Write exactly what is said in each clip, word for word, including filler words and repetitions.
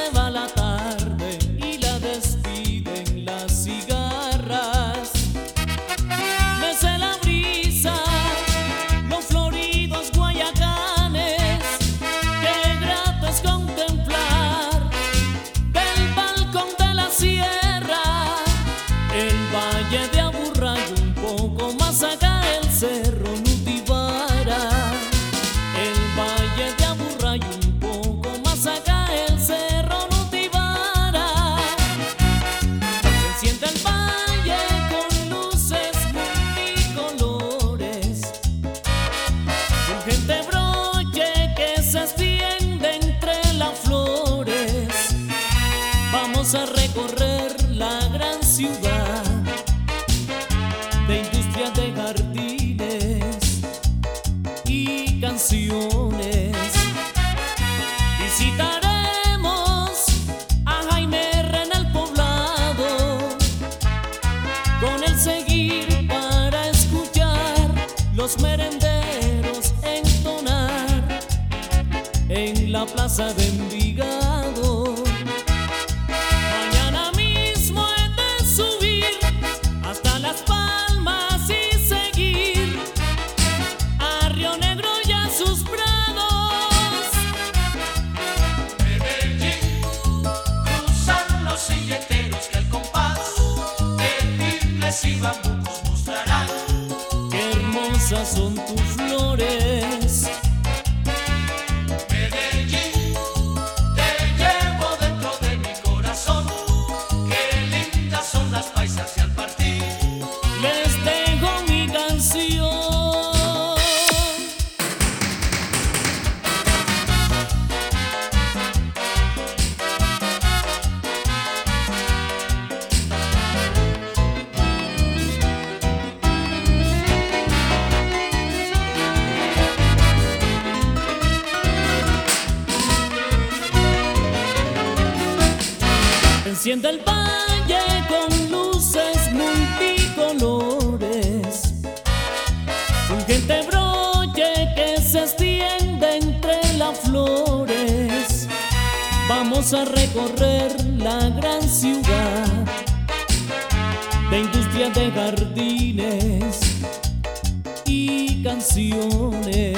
se va la tarde y la despiden las cigarras. Mece la brisa los floridos guayacanes, qué grato es contemplar del balcón de la sierra el valle de Aburrá y un poco más acá el cerro Nutibara. El valle de Aburrá y un poco más acá el cerro Nutibara. Se enciende el valle con luces multicolores, con gente broche que se extiende entre las flores. Vamos a recorrer la gran ciudad de industria, de jardines y canciones. Visitaremos a Jaime R en el poblado, con el seguir para escuchar los merenderos entonar en la plaza de Envigado. Mañana mismo he de subir hasta Las Palmas y seguir a Río Negro y a sus prados. Medellín, cruzan los silleteros que al compás de timbres y bambucos mostrarán Qué hermosas son tus flores. Medellín, te llevo dentro de mi corazón. Qué lindas son las paisas y al partir Les dejo mi canción. Enciende el valle con luces multicolores, con gente broche que se extiende entre las flores. Vamos a recorrer la gran ciudad de industria, de jardines y canciones.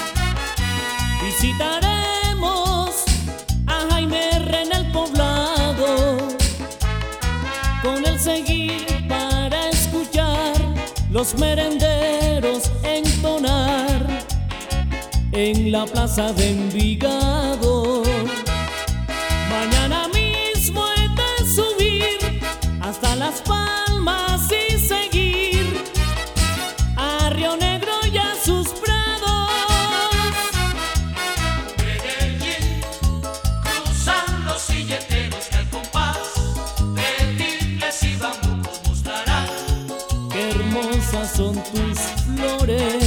Visitaremos a Jaime R en el poblado, con el seguir para escuchar los merenderos entonar en la plaza de Envigado. Mañana mismo he de subir hasta Las Palmas y seguir a Río Negro y a sus prados. Medellín, cruzan los silleteros que al compás de timbres y bambucos mostrarán Qué hermosas son tus flores.